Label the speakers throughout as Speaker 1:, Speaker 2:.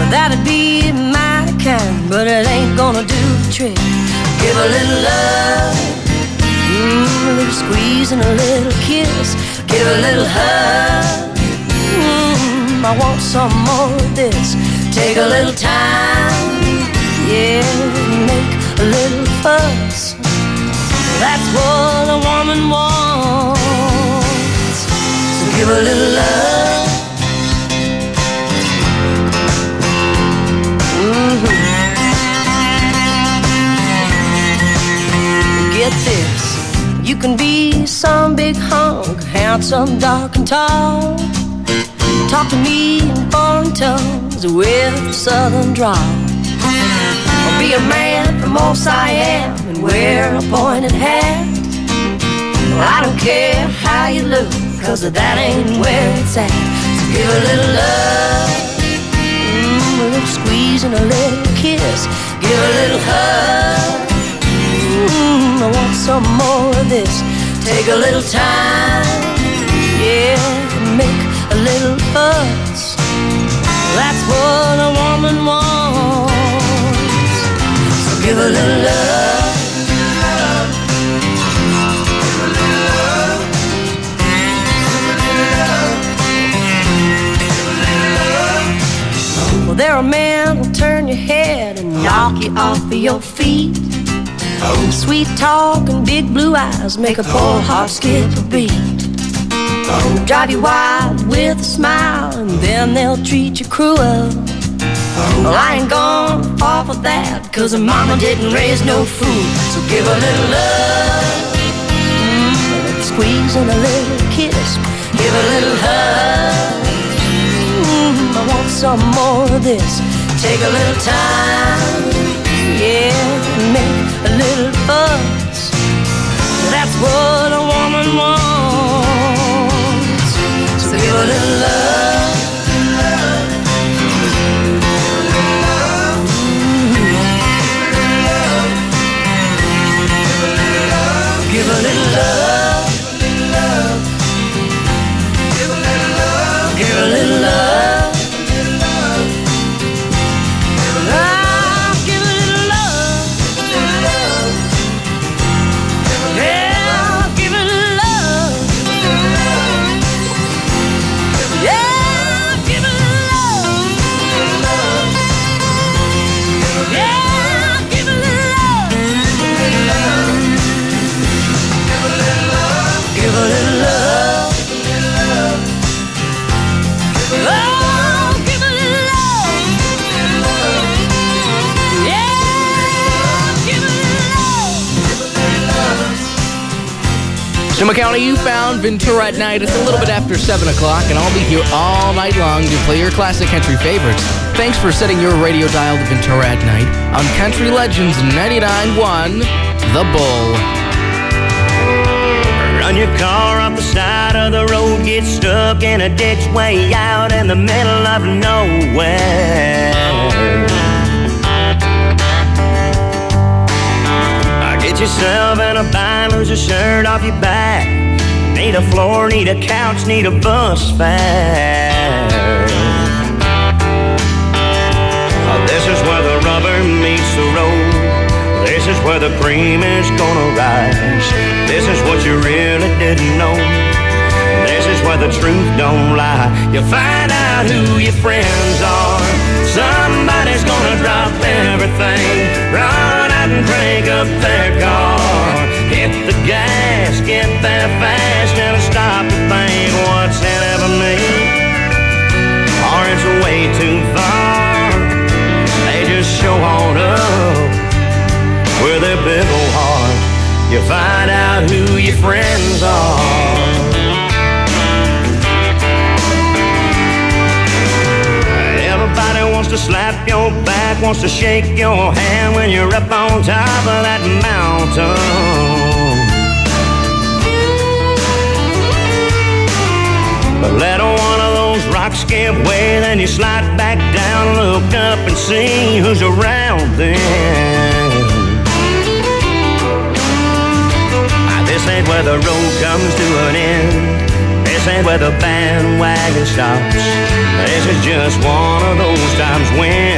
Speaker 1: That'd be mighty kind, but it ain't gonna do the trick. Give a little love, a little squeeze and a little kiss. Give a little hug, I want some more of this. Take a little time, yeah, make a little fuss. That's what a woman wants. So give a little love. Get this, you can be some big hunk, handsome, dark and tall. Talk to me in foreign tongues with a southern drawl. Or be a man from old Siam and wear a pointed hat. Well, I don't care how you look, 'cause that ain't where it's at. So give a little love, a little squeeze and a little kiss. Give a little hug, I want some more of this. Take a little time, yeah, make a little fuss. That's what a woman wants. So give a little love, give a little love, give a little love. Well, there are men who'll turn your head and knock you off of your feet. Sweet talk and big blue eyes make a poor heart skip a beat. Drive you wild with a smile, and then they'll treat you cruel. Well, I ain't gonna fall for that, 'cause mama didn't raise no fool. So give a little love, a little squeeze and a little kiss. Give a little hug, I want some more of this. Take a little time, yeah, make a little fuss. That's what a woman wants. So give a little love, give a little love, give a little love, give a little love.
Speaker 2: Sonoma County, you found Ventura at Night. It's a little bit after 7 o'clock, and I'll be here all night long to play your classic country favorites. Thanks for setting your radio dial to Ventura at Night on Country Legends 99.1, The Bull.
Speaker 3: Run your car off the side of the road, get stuck in a ditch way out in the middle of nowhere. Get yourself in a bind, lose your shirt off your back. Need a floor, need a couch, need a bus fare. This is where the rubber meets the road. This is where the cream is gonna rise. This is what you really didn't know. This is where the truth don't lie. You find out who your friends are. Somebody's gonna drop everything, run out and crank up their car. Hit the gas, get there fast, and stop to think what's in it for me. Or it's way too far. They just show on up with their big old heart. You find out who your friends are. Everybody wants to slap your back, wants to shake your hand when you're up on top of that mountain. But let one of those rocks give way, then you slide back down, look up and see who's around then. This ain't where the road comes to an end. This ain't where the bandwagon stops. This is just one of those times when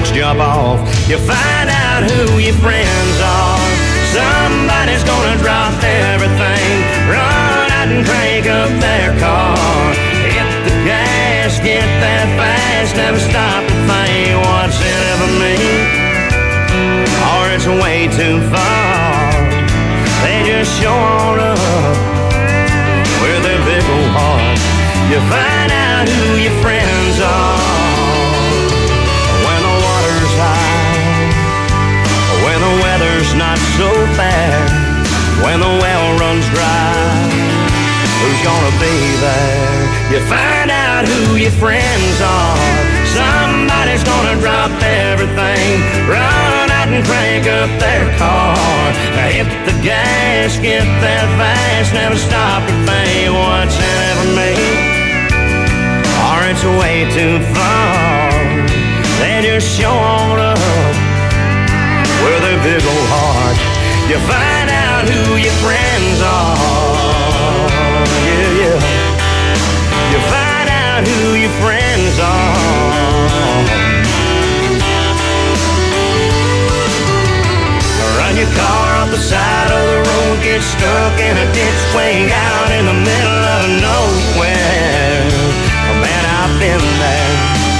Speaker 3: birds jump off. You find out who your friends are. Somebody's gonna drop everything, run out and crank up their car. Hit the gas, get that fast, never stop to think what's in it for me, or it's way too far. They just show on up with their big old heart. You find out who your friends are when the water's high, when the weather's not so fair, when the well runs dry. Who's gonna be there? You find out who your friends are. Somebody's gonna drop everything, run out and crank up their car. Hit the gas, get that fast, never stop to think what's in it for me, or it's way too far. They just show on up with their big old heart. You find out who your friends are. Yeah, yeah. You find out who your friends are. Run your car up the side of the road, get stuck in a ditch way out in the middle of nowhere. Oh, man, I've been there.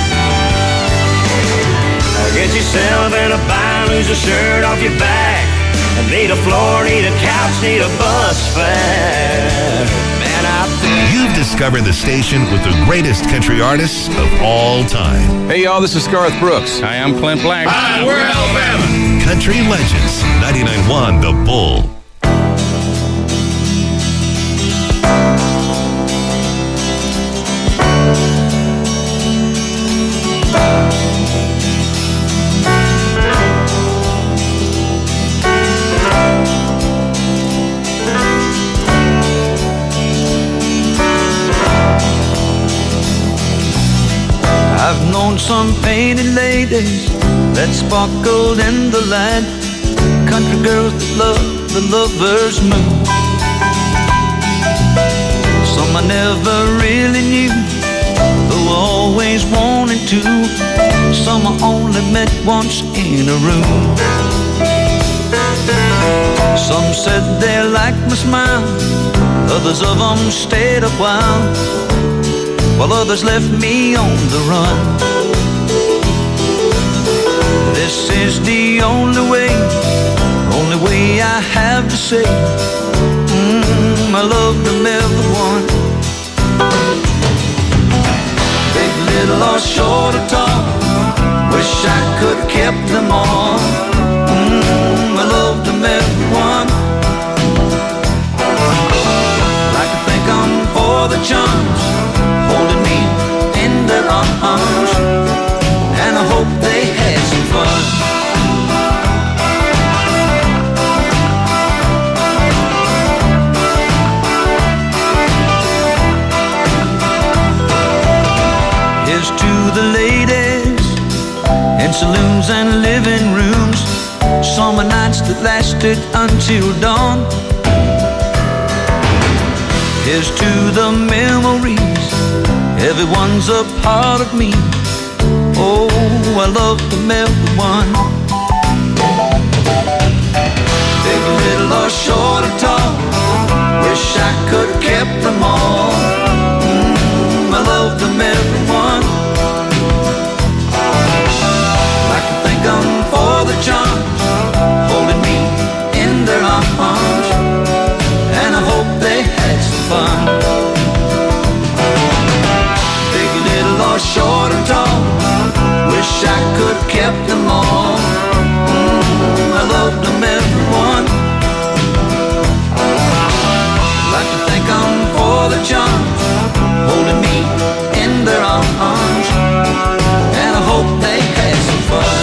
Speaker 3: Get yourself in a bind, lose a shirt off your back. Need a floor, need a couch, need a bus fare. Man, I've been.
Speaker 4: You've discovered the station with the greatest country artists of all time.
Speaker 5: Hey, y'all, this is Garth Brooks. Hi, I'm Clint Black.
Speaker 4: Hi, we're Alabama. Country Legends, 99.1 The Bull.
Speaker 6: I've known some painted ladies that sparkled in the light, country girls that love the lover's mood. Some I never really knew, though I always wanted to. Some I only met once in a room. Some said they liked my smile, others of them stayed a while, while others left me on the run. This is the only way I have to say I loved them everyone. Big, little, or short or tall, wish I could have kept them all. I loved them everyone. Like to thank them for the charms, holding me in their arms, and I hope they had some fun. Here's to the ladies in saloons and living rooms, summer nights that lasted until dawn. Here's to the memories, everyone's a part of me. Oh, I love them everyone. Big, little, or short or tall, wish I could have kept them all. I love them everyone. Like to thank them for the charms, holding me in their arms, and I hope they had some fun. Big, little, or short or tall, wish I could have kept them all. I loved them everyone. Like to thank them for the charms, holding me in their arms, and I hope they had some fun.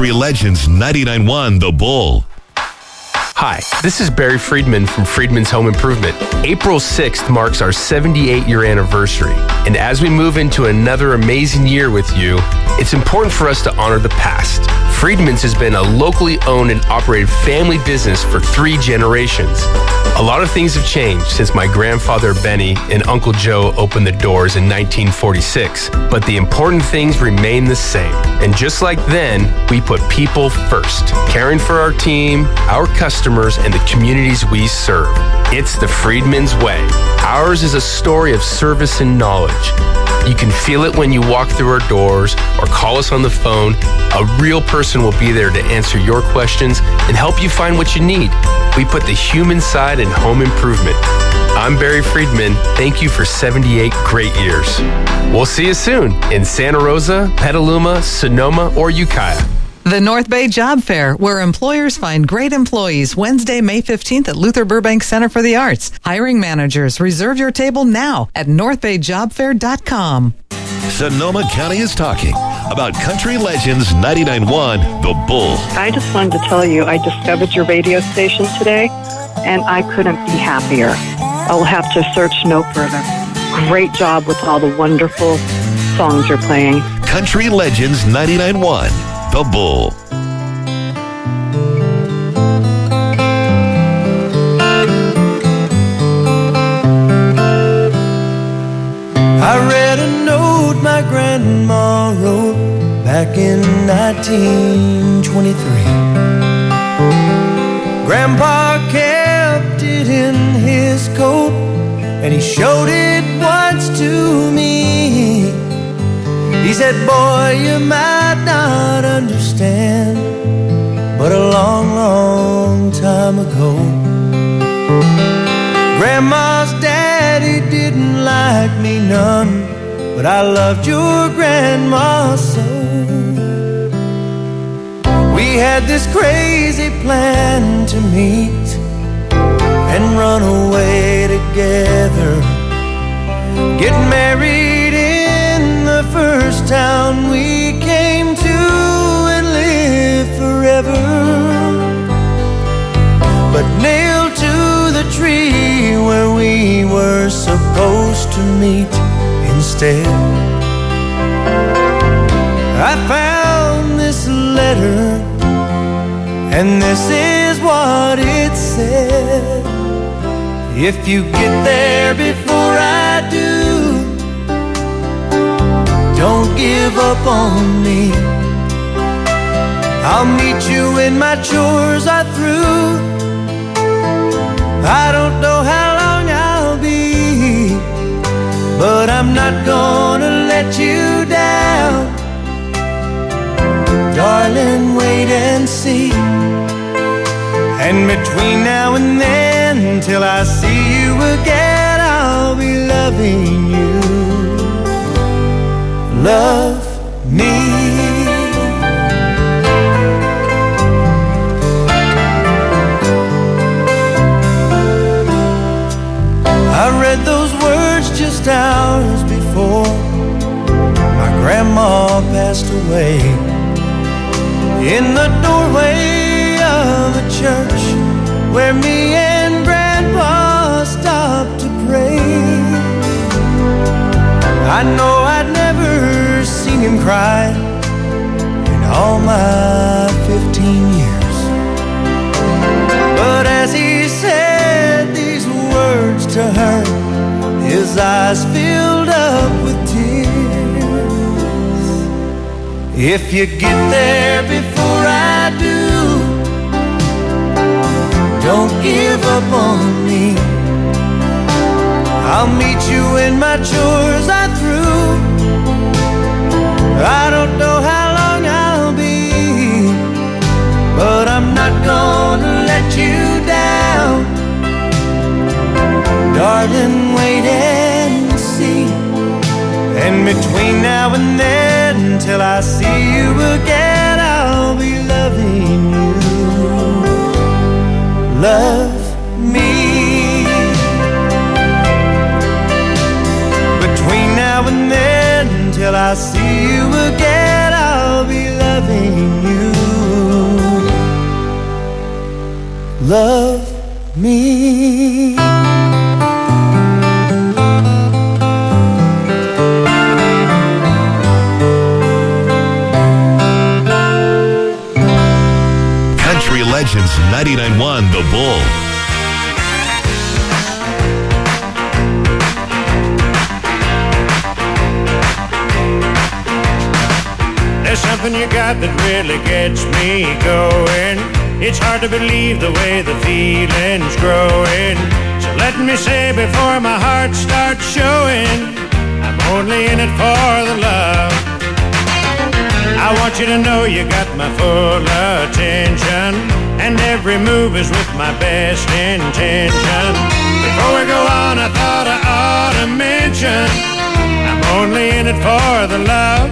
Speaker 4: Country Legends 99.1 The Bull.
Speaker 7: Hi, this is Barry Friedman from Friedman's Home Improvement. April 6th marks our 78-year anniversary. And as we move into another amazing year with you, it's important for us to honor the past. Friedman's has been a locally owned and operated family business for 3 generations. A lot of things have changed since my grandfather Benny and Uncle Joe opened the doors in 1946, but the important things remain the same. And just like then, we put people first, caring for our team, our customers, and the communities we serve. It's the Friedman's way. Ours is a story of service and knowledge. You can feel it when you walk through our doors or call us on the phone. A real person will be there to answer your questions and help you find what you need. We put the human side in home improvement. I'm Barry Friedman. Thank you for 78 great years. We'll see you soon in Santa Rosa, Petaluma, Sonoma, or Ukiah.
Speaker 8: The North Bay Job Fair, where employers find great employees, Wednesday, May 15th at Luther Burbank Center for the Arts. Hiring managers, reserve your table now at northbayjobfair.com.
Speaker 4: Sonoma County is talking about Country Legends 99.1 The Bull.
Speaker 9: I just wanted to tell you, I discovered your radio station today, and I couldn't be happier. I'll have to search no further. Great job with all the wonderful songs you're playing.
Speaker 4: Country Legends 99.1 The Bull.
Speaker 10: I read a note my grandma wrote back in 1923. Grandpa kept it in his coat, and he showed it once to me. He said, boy, you might not understand, but a long, long time ago, Grandma's daddy didn't like me none, but I loved your grandma so. We had this crazy plan to meet and run away together, get married in the first town we came to and live forever. But nailed to the tree where we were supposed to meet instead, I found this letter, and this is what it said. If you get there before I do, don't give up on me. I'll meet you when my chores are through. I don't know how long I'll be, but I'm not gonna let you down. Darling, wait and see. And between now and then, till I see you again, I'll be loving you. Love me. I read those words just hours before my grandma passed away, in the doorway of a church where me and Grandpa stopped to pray. I know I'd never seen him cry in all my 15 years, but as he said these words to her, his eyes filled up with tears. If you get there before I do, don't give up on me. I'll meet you when my chores are through. I don't know how long I'll be, but I'm not gonna let you down. Darling, wait and see. And between now and then, till I see you again, I'll be loving you. Love me. Between now and then, till I see you again, I'll be loving you. love me.
Speaker 4: Country Legends 99.1 The Bull.
Speaker 3: There's something you got that really gets me going. It's hard to believe the way the feeling's growing. So let me say before my heart starts showing, I'm only in it for the love. I want you to know you got my full attention, and every move is with my best intention. Before we go on, I thought I ought to mention, I'm only in it for the love.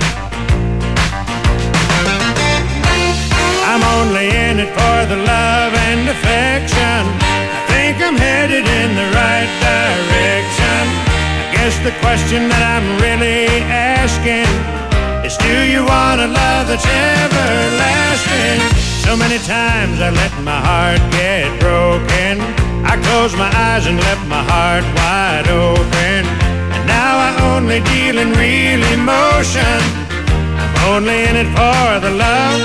Speaker 3: I'm only in it for the love and affection. I think I'm headed in the right direction. I guess the question that I'm really asking is, do you want a love that's everlasting? So many times I let my heart get broken. I closed my eyes and left my heart wide open. And now I only deal in real emotion. I'm only in it for the love.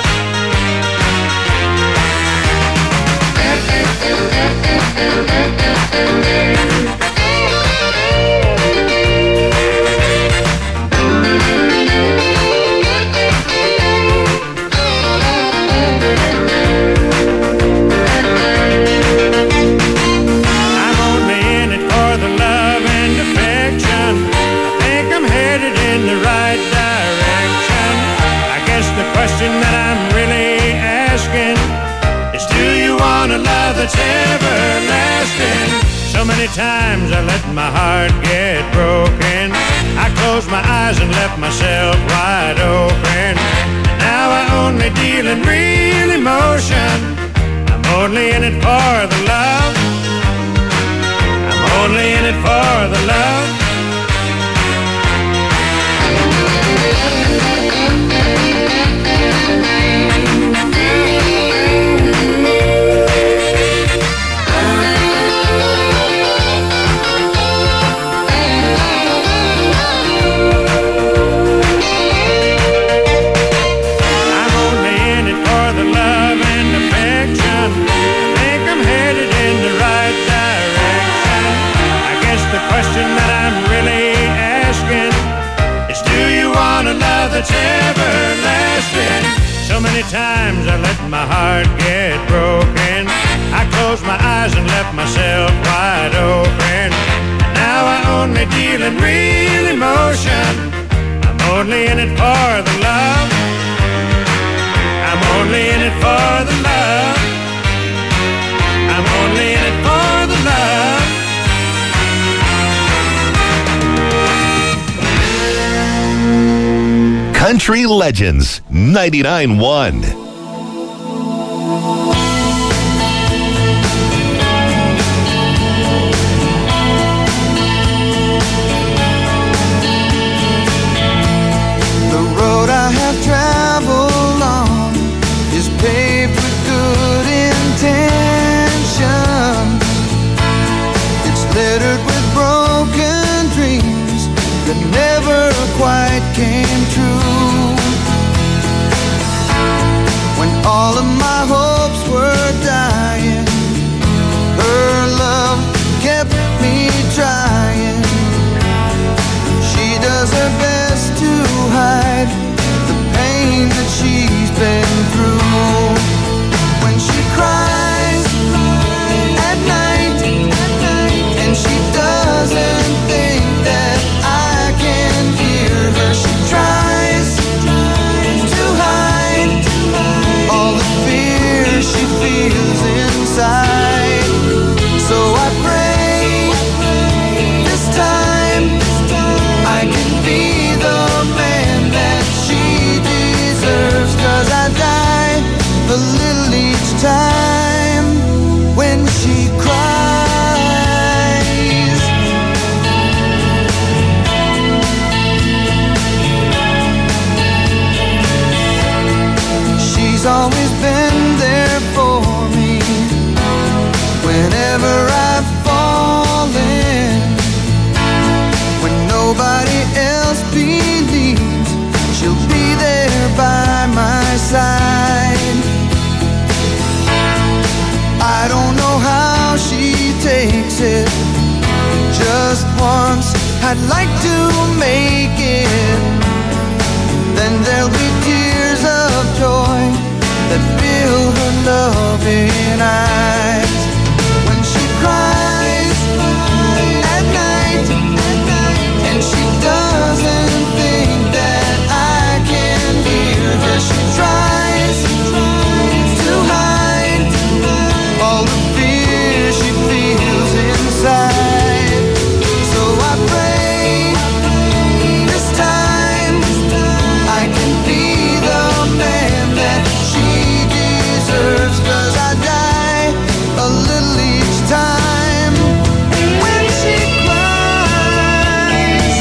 Speaker 3: That's everlasting. So many times I let my heart get broken. I closed my eyes and left myself wide open. Now I only deal in real emotion. I'm only in it for the love. I'm only in it for the love. That's everlasting. So many times I let my heart get broken. I closed my eyes and left myself wide open. Now I only deal in real emotion. I'm only in it for the love. I'm only in it for the love. I'm only in it for the love.
Speaker 4: Country Legends 99.1.
Speaker 10: The road I have traveled on is paved with good intention. It's littered with broken dreams that never quite came true. When all of my hopes were dying, her love kept me trying. She does her best to hide the pain that she's been through. When she cries at night, and she doesn't think that I can hear her, she tries to hide all the fear just once, I'd like to make it. Then there'll be tears of joy that fill her loving eyes. When she cries at night, and she doesn't think that I can hear her, she tries to hide all the fear she feels inside. So I pray this time I can be the man that she deserves, 'cause I die a little each time when she cries.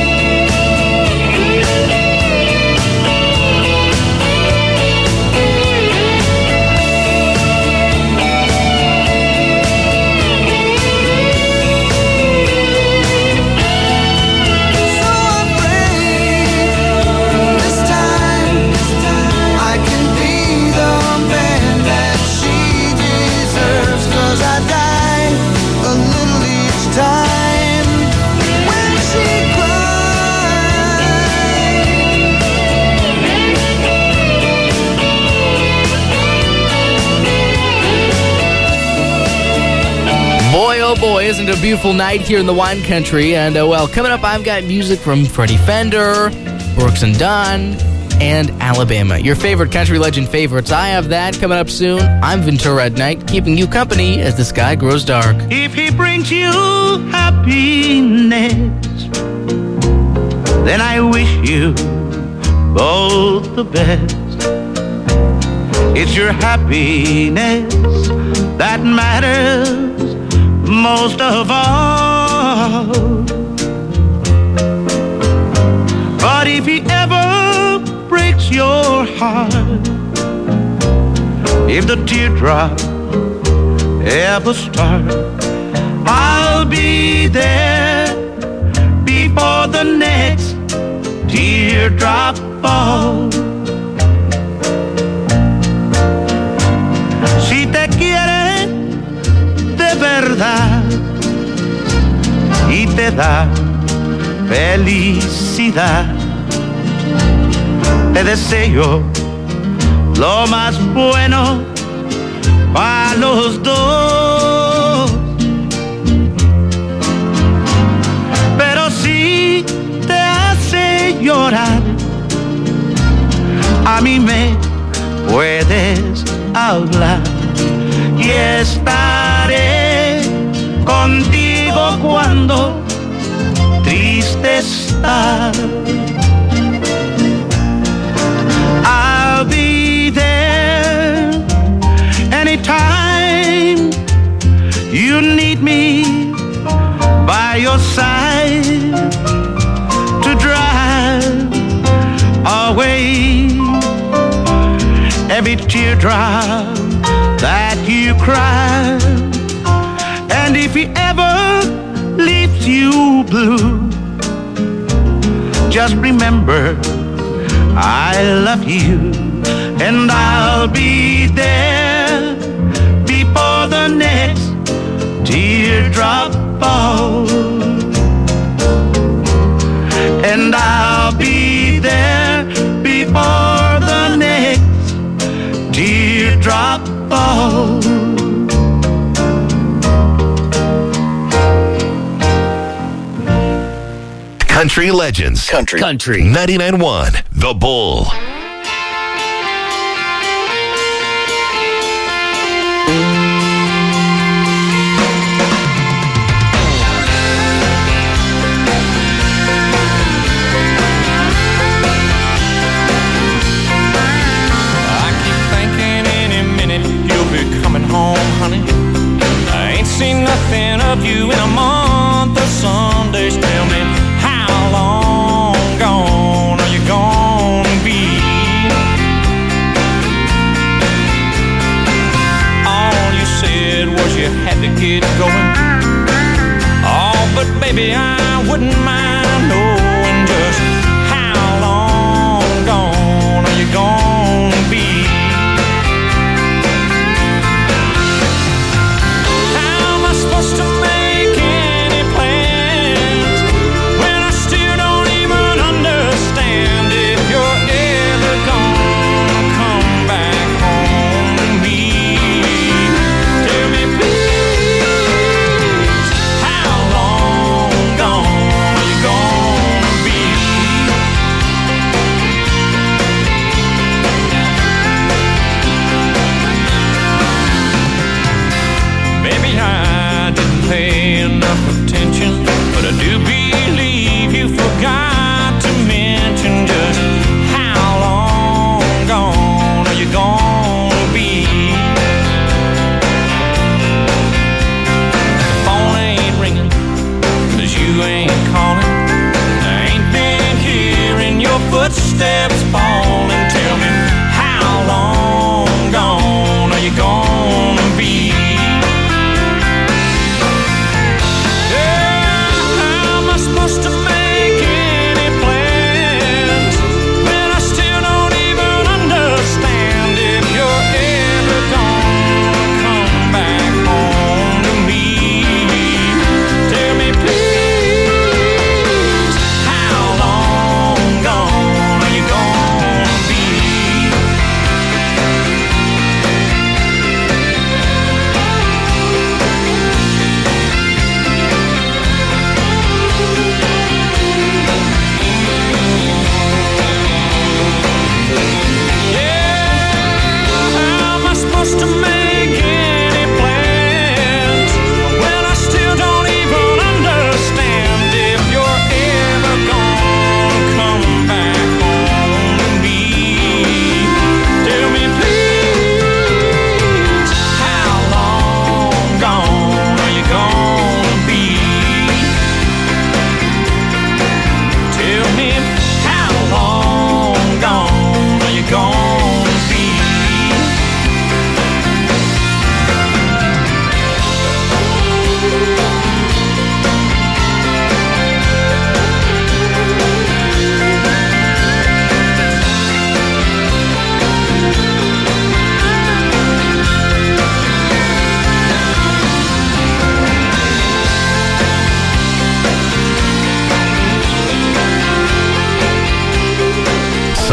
Speaker 10: So I pray this time I can be the man that she deserves, 'cause I die a little each time when she
Speaker 2: Boy, oh boy, isn't it a beautiful night here in the wine country? And, well, coming up, I've got music from Freddie Fender, Brooks and Dunn, and Alabama. Your favorite country legend favorites. I have that coming up soon. I'm Ventura at Night, keeping you company as the sky grows dark.
Speaker 3: If he brings you happiness, then I wish you both the best. It's your happiness that matters most of all. But if he ever breaks your heart, if the teardrop ever start, I'll be there before the next teardrop falls. Si te quiere de verdad y te da felicidad, te deseo lo más bueno para los dos. Pero si te hace llorar, a mí me puedes hablar y estaré contigo cuando triste estás. I'll be there anytime you need me by your side to drive away every teardrop that you cry. And if he ever leaves you blue, just remember I love you, and I'll be there before the next teardrop falls. And I'll be there before the next teardrop falls.
Speaker 4: Country Legends. Country. 99.1 The Bull.
Speaker 6: Home, honey, I ain't seen nothing of you in a month of Sundays. Tell me, how long gone are you gonna be? All you said was you had to get going. Oh, but baby, I wouldn't mind knowing just how long gone are you gonna be? Supposed to make any plan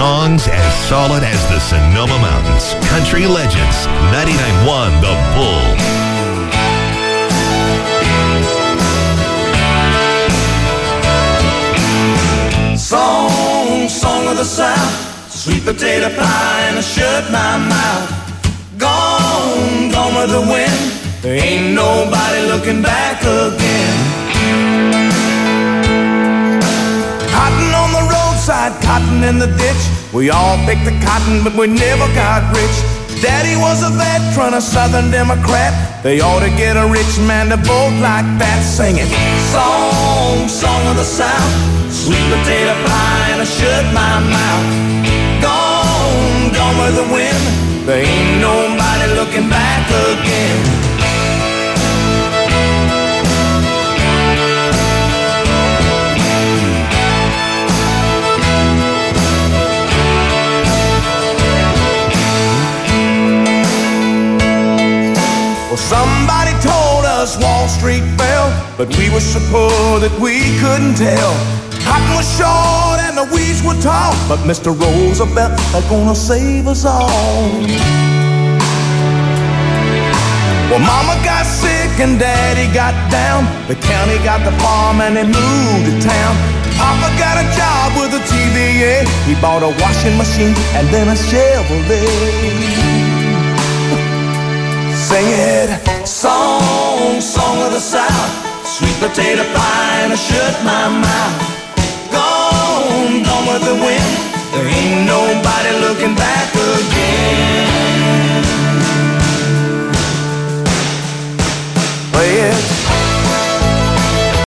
Speaker 4: Songs as solid as the Sonoma Mountains. Country Legends, 99.1 The Bull.
Speaker 10: Song of the South, sweet potato pie and a shirt my mouth. Gone with the wind, there ain't nobody looking back again. Cotton on the roadside, cotton in the ditch. We all picked the cotton, but we never got rich. Daddy was a veteran, a Southern Democrat. They ought to get a rich man to vote like that, singing song of the South, sweet potato pie and a shirt my mouth. Gone with the wind, there ain't nobody looking back again. Well, somebody told us Wall Street fell, but we were so poor that we couldn't tell. Cotton was short and the weeds were tall, but Mr. Roosevelt is gonna save us all. Well, Mama got sick and Daddy got down. The county got the farm and they moved to town. Papa got a job with a TVA. He bought a washing machine and then a Chevrolet. Sing it, song of the South, sweet potato pie and a shirt my mouth. Gone with the wind, there ain't nobody looking back again. Play it.